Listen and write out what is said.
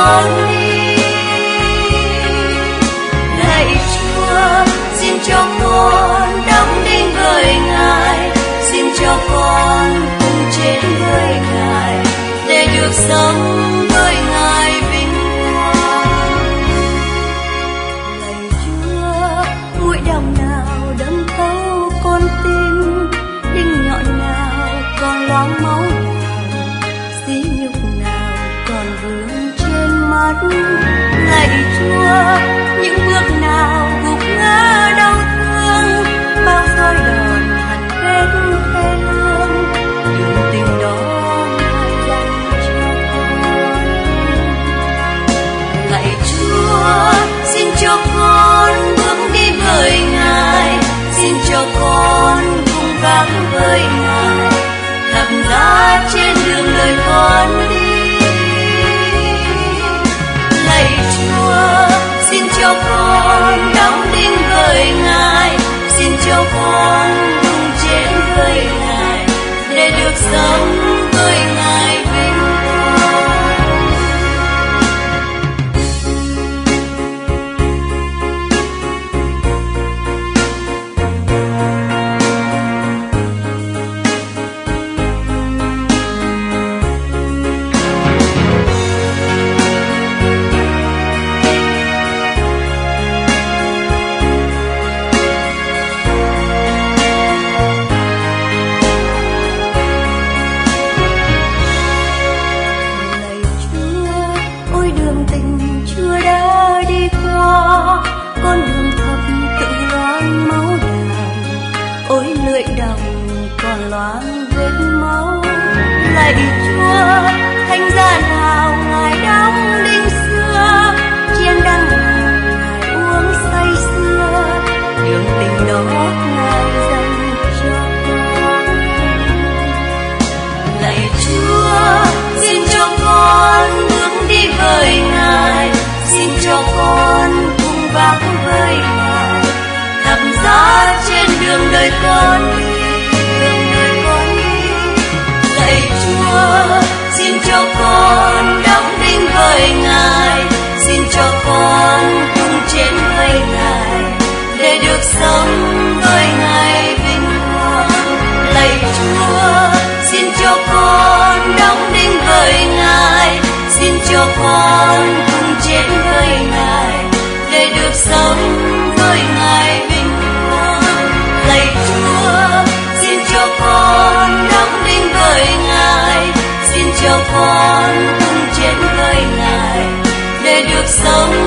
con đi. Lạy Chúa, xin cho con đóng đinh với Ngài, xin cho con cùng chết với Ngài để được sống với Ngài vinh quang. Lạy Chúa, mũi đồng nào đâm thấu con tim, đinh nhọn nào còn loáng máu nào, xí nhục nào còn vương trên mắt. Lạy Chúa, những bước nào gục ngã đau thương, bao roi đòn hằn vết thê lương, đường tình đó Ngài dành cho con. Lạy Chúa, xin cho con bước đi với Ngài, xin cho con cùng gắng với Ngài, gặp giá trên đường đời con đi. Lạy Chúa, xin cho con đóng đinh với Ngài, xin cho con cùng chết với Ngài để được sống với Ngài vinh quang. Con đường thấp tự loáng máu đào, ôi lưỡi đồng còn loáng vết máu. Lạy Chúa, thánh giá nào Ngài đóng đinh xưa, chiên đăng nào Ngài uống say sưa, đường tình đó Ngài dành cho con. Lạy Chúa, xin cho con bước đi với Ngài, xin cho con vắng với Ngài, gặp giá trên đường đời con đi. Lạy Chúa, xin cho con đóng đinh với Ngài, xin cho con cùng chết với Ngài để được sống với Ngài vinh quang. Lạy Chúa, xin cho con đóng đinh với Ngài, xin cho con cùng chết với Ngài để được sống với Ngài vinh quang. Lạy Chúa, xin cho con đóng đinh với Ngài, xin cho con cùng chết với Ngài để được sống